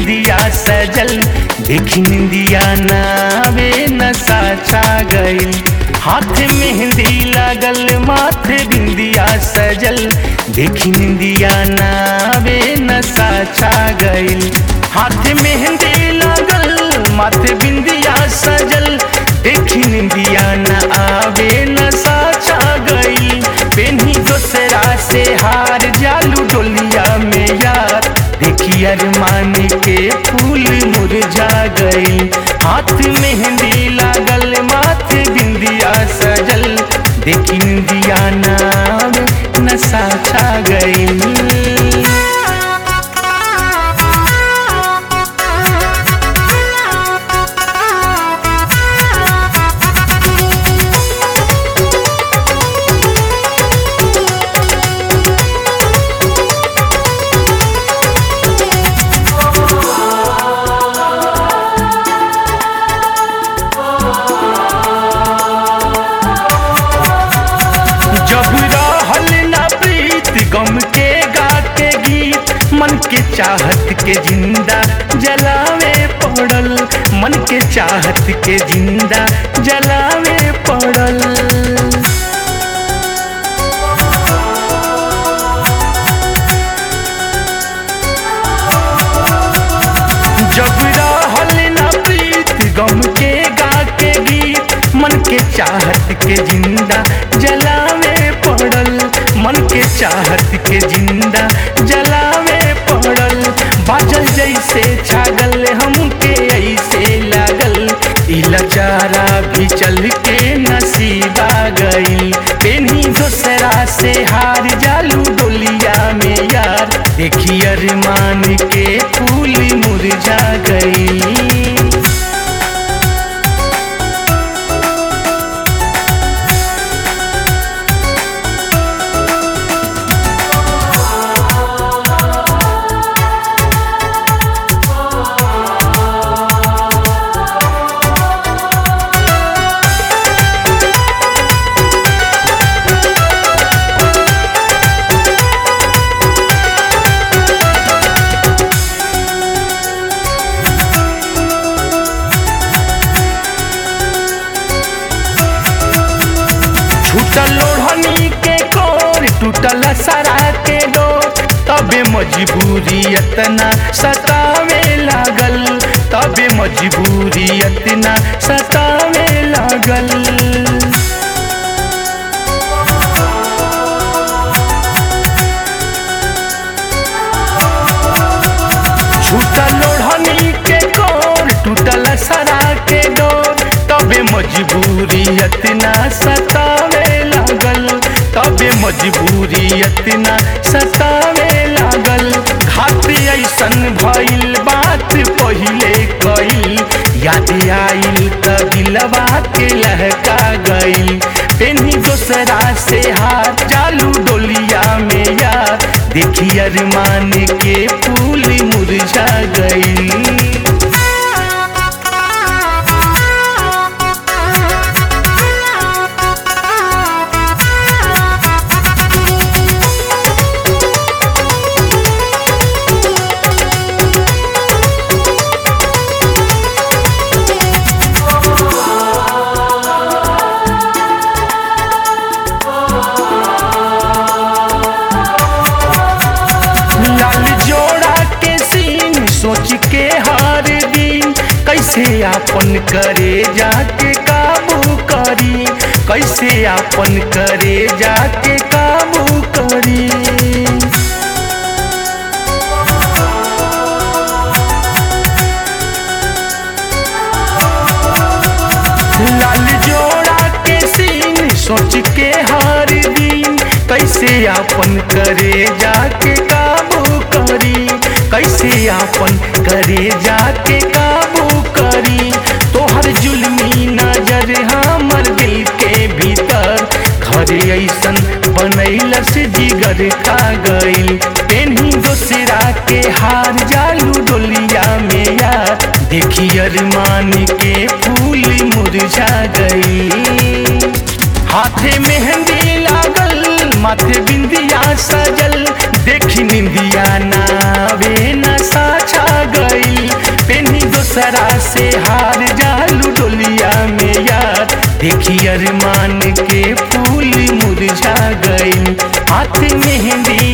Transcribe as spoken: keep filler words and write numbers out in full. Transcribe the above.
निंदिया सजल, देखी निंदिया नावे नशा छा गइल। हाथ मेहंदी लागल माथे बिंदिया सजल, देखी निंदिया नावे नशा छा गइल। हाथ मेहंदी लागल माथे बिंदिया सजल, देखी निंदिया न आवे नशा छा गइल। पेन्ही दोसरा से हार जालू डोलिया में यार, देखी अरमान के फूल मुरझा गइल। हाथ मेहंदी लागल माथे बिंदिया सजल, देखी निंदिया नाम नशा छा गइल। गम के गा के गीत मन के चाहत के जिंदा जलावे पड़ल, मन के चाहत के जिंदा जलावे पड़ल। जब रहल न प्रीत गम के गा के गीत मन के चाहत के जिंदा जलावे पड़ल, मन के चाहत के जिंदा जलावे पड़ल। बाजल जैसे छागल हमके ऐसे लागल, इलाचारा भी चल के नसीबा गइल। पेन्ही दोसरा से हार जालू डोलिया में यार, देखी अरमान के फूल मुरझा गइल। छूटल लोढ़नी के कोर टूटल सरा के डोर, तबे मजबूरी इतना सतावे लागल, तबे मजबूरी इतना सतावे लागल। छूटल लोढ़नी के कोर टूटल सरा के डोर, तबे मजबूरी इतना सतावे लागल, तबे मजबूरी इतना सतावे लागल। घात ऐसन भइल बात पहिले कइल, याद आइल त दिलवा के लहका गइल। पेन्ही दोसरा से हार जालू डोलिया में यार, देखी अरमान के फूल मुरझा गइल। सोच के हार दिन कैसे आपन करे जाके काबू करी, कैसे आपन करे जाके काबू करी। लाल जोड़ा के सीन सोच के हार दिन कैसे आपन करे जाके काबू करी, कैसे आपन करे जाके काबू करी। तोहर जुल्मी नजर हमर दिल के भीतर, घरे ऐसन बनैलस जिगर खा गइल। पेन्ही दोसरा के हार जालू डोलिया में यार, देखी अरमान के फूल मुरझा गइल। हाथे मेहंदी लागल माथे बिंदिया सजल, देखी निंदिया नावे नशा छा गइल। दूसरा से हार जालू डोलिया में यार, देखी अरमान के फूल मुरझा गई, हाथ मेहंदी